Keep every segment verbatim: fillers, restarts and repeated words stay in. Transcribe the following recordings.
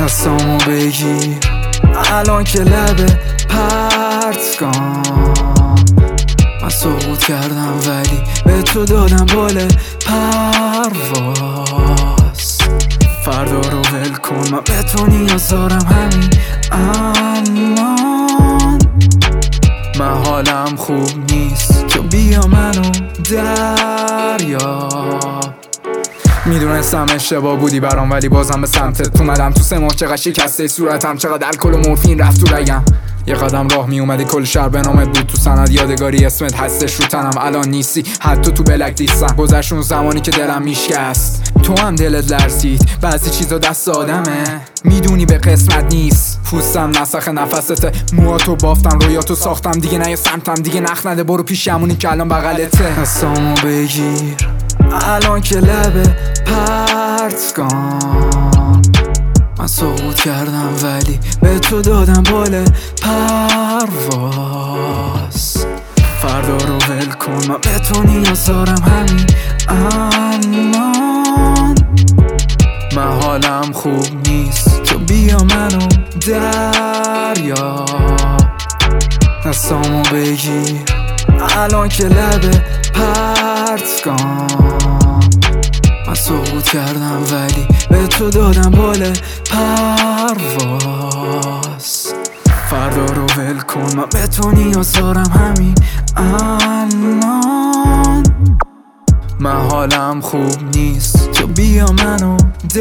دستامو بگیر الان که لبه پرت کن. من سقوط کردم ولی به تو دادم بال پرواز. فردا رو ول کن، من به تو نیاز دارم همین الان. من حالم خوب نیست، تو بیا منو دریاب. میدونستم اشتباه بودی برام ولی بازم به سمتت اومدم. تو سه ماه چقدر شکسته صورتم، چقدر الکل و مورفین رفت تو رگم. یه قدم راه می اومدی کل شهر به نامت بود تو سند یادگاری، اسمت هستش رو تنم الان نیستی حتی تو بلک لیستم. گذشت اون زمانی که دلم میشکست، تو هم دلت لرزید. بعضی چیزا دست آدمه میدونی به قسمت نیست. پوستم نسخ نفسته، موهاتو بافتم رویاتو ساختم. دیگه نه سمتم دیگه نخ نده، برو پیشمونی که الان بغلته. دستامو بگیر الان که لبه پرت کن. من سقوط کردم ولی به تو دادم بال پرواز. فردا رو ول کن، من به تو نیاز دارم همین الان. من حالم خوب نیست، تو بیا منو دریاب. دستامو بگیر الان که لبه پرت کن. من سقوط کردم ولی به تو دادم بال پرواز. فردا رو ول کن، من به تو نیاز دارم همین الان. من حالم خوب نیست، تو بیا منو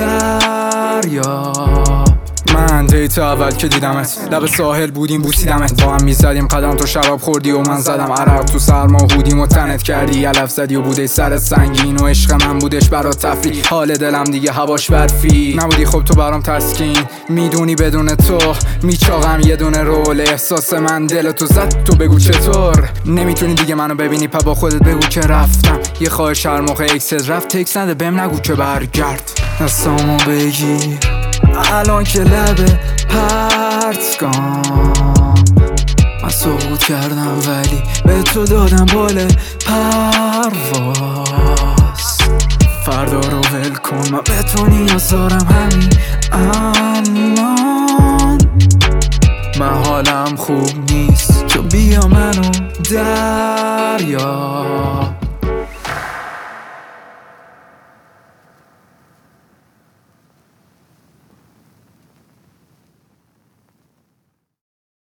دریاب. من دیت اول که دیدمت لب ساحل بودیم بوسیدمت. با هم میزدیم قدم، تو شراب خوردی و من زدم عرق. تو سرما بودیم و تنت کردی علف زدی و بوده سر سنگین. و عشق من بودش برات تفریح، حال دلم دیگه هواش برفی نبودی. خب تو برام تسکین، میدونی بدون تو میچاقم یه دونه رول. احساس من دل تو زد، تو بگو چطور نمیتونی دیگه منو ببینی. پا با خودت بگو که رفتم. یه خواهش هر موقع اکست رفت تکس نده بهم، نگو که برگرد. دستامو بگیر الان که لبه پرت کن. من سقوط کردم ولی به تو دادم بال پرواز. فردا رو ول کن، من به تو نیاز دارم همین الان. من حالم خوب نیست، تو بیا منو دریاب.